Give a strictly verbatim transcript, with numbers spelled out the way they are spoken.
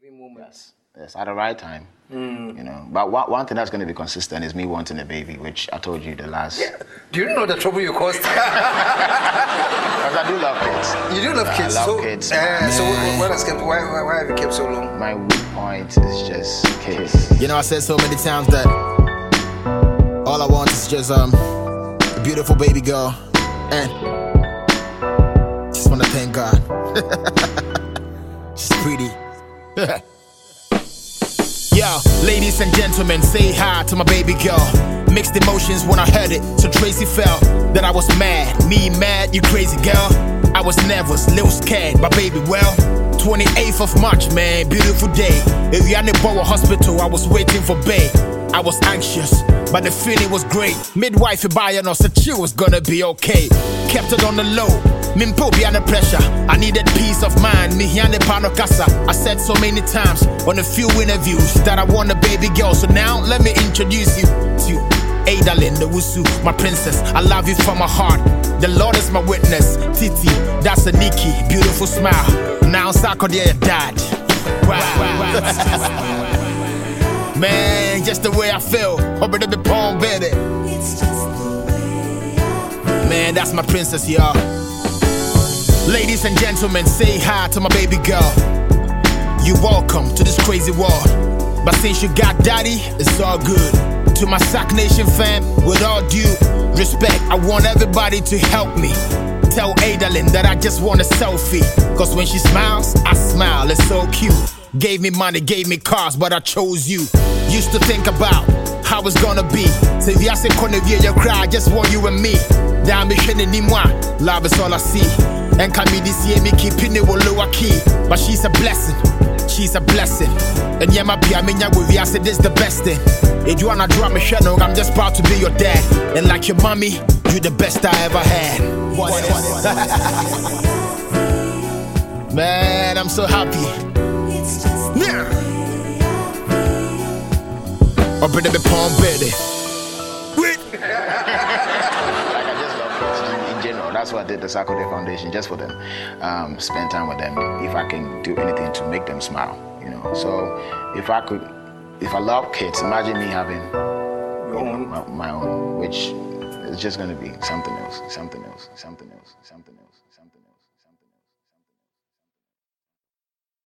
Yes, yes, at the right time. Mm. You know, but one, one thing that's going to be consistent is me wanting a baby, which I told you the last. Yeah. Do you know the trouble you caused? Because I do love kids. You do love kids. I love so, kids. Uh, so what has kept? Why, why, why have you kept so long? My weak point is just kids. You know, I said so many times that all I want is just um a beautiful baby girl, and just wanna thank God. She's pretty. Yo, ladies and gentlemen, say hi to my baby girl. Mixed emotions when I heard it, so Tracy felt that I was mad. Me mad, you crazy girl. I was nervous, little scared, but baby, well, twenty-eighth of March, man, beautiful day. If you're in the Bower Hospital, I was waiting for Bay. I was anxious, but the feeling was great. Midwife buying us said she was gonna be okay. Kept it on the low, Mimpo be under pressure. I needed peace of mind, me here pano casa. I said so many times on a few interviews that I want a baby girl. So now let me introduce you to Adalyn the Wusu, my princess. I love you from my heart. The Lord is my witness. Titi, that's a Nikki, beautiful smile. Now Sako dear dad. Wow. Man, just the way I feel. Over the palm baby. It's just the way I feel. Man, that's my princess, y'all. Ladies and gentlemen, say hi to my baby girl. You welcome to this crazy world. But since you got daddy, it's all good. To my Sac Nation fam, with all due respect, I want everybody to help me. Tell Adalyn that I just want a selfie. Cause when she smiles, I smile, it's so cute. Gave me money, gave me cars, but I chose you. Used to think about how it's gonna be. So if you say Conevia, you cry, I just want you and me. Damn me anymore. Love is all I see. And can me this year me keeping it with lower key. But she's a blessing, she's a blessing. And yeah, my pia minya with you, I said this the best thing. If you wanna draw me channel, I'm just proud to be your dad. And like your mommy, you the best I ever had. Man, I'm so happy. Yeah. Or better be palm baby. Wait. Like I just love kids in, in general. That's why I did the Sako Day Foundation, just for them. Um, spend time with them. If I can do anything to make them smile, you know. So if I could, if I love kids, imagine me having you know, my, my own, which is just going to be something else, something else, something else, something else, something else.